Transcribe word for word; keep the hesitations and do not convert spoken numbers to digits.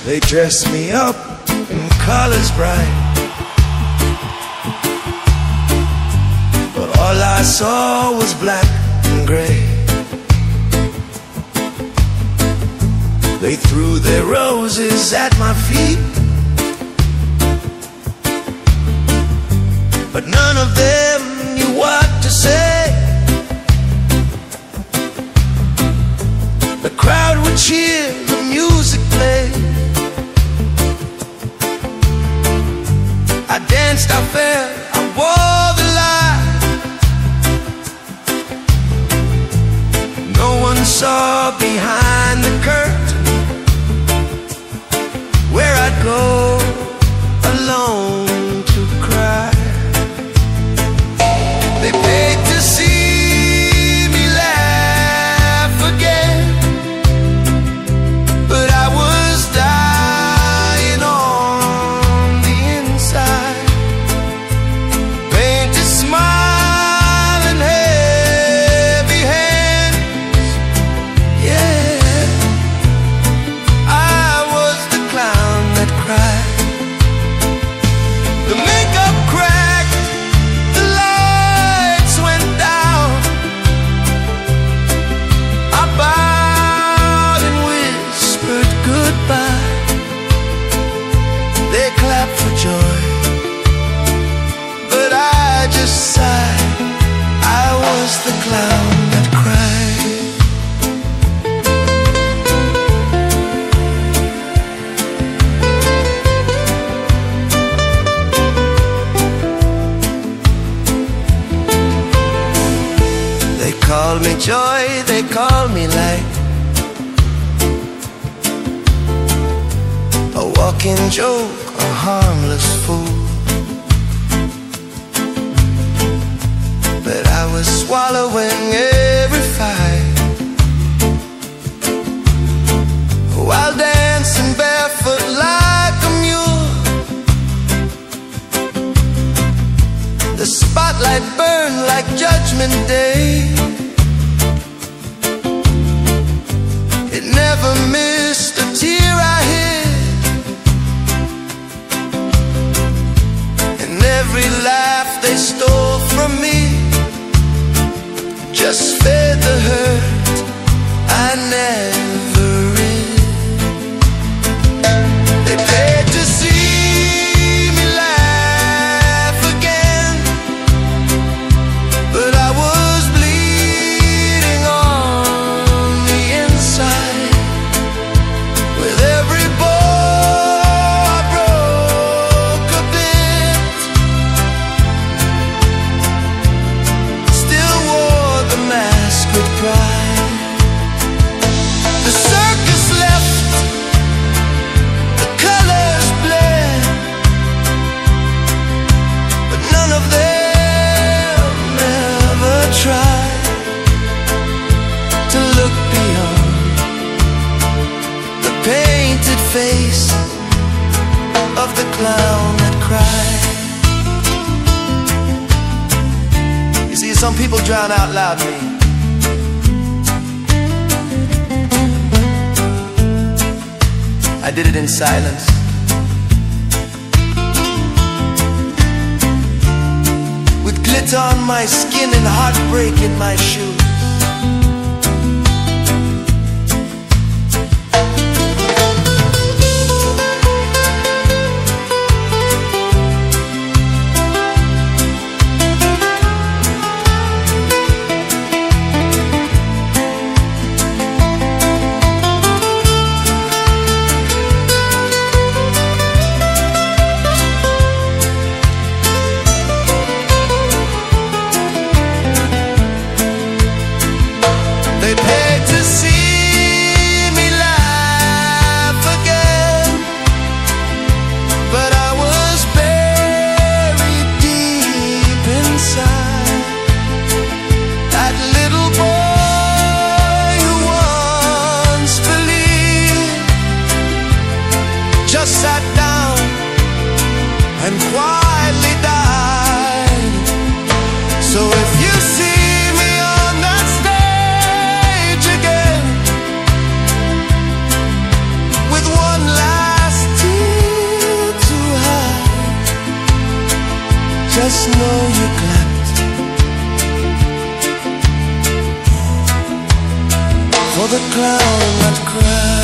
They dressed me up in colors bright, but all I saw was black and gray. They threw their roses at my feet, but none of them knew what to say. The crowd would cheer, the music played. I danced, I fell, I wore the lie. No one saw behind the curtain where I'd go alone to cry. They paid to see me laugh again, but I was dying on the inside. Painted smile and heavy hands, yeah. I was the clown that cried. The makeup cracked, the lights went down. I bowed and whispered goodbye. They clapped for joy, but I just sighed. I was the clown that cried. They called me joy, they called me light, a walking joke, a harmless fool. But I was swallowing every fight while dancing barefoot like a mule. The spotlight burned like Judgment Day. It never missed a tear I hid, and every laugh they stole from me just fed the hurt I never rid. They paid to see me laugh again, but I was bleeding on the inside. With every bore I broke a bit, still wore the mask with pride. The circus left, the colors bled, but none of them ever tried to look beyond the painted face of the clown that cried. You see, some people drown out loud me. I did it in silence. With glitter on my skin and heartbreak in my shoes. no, you clapped for the clown that cried.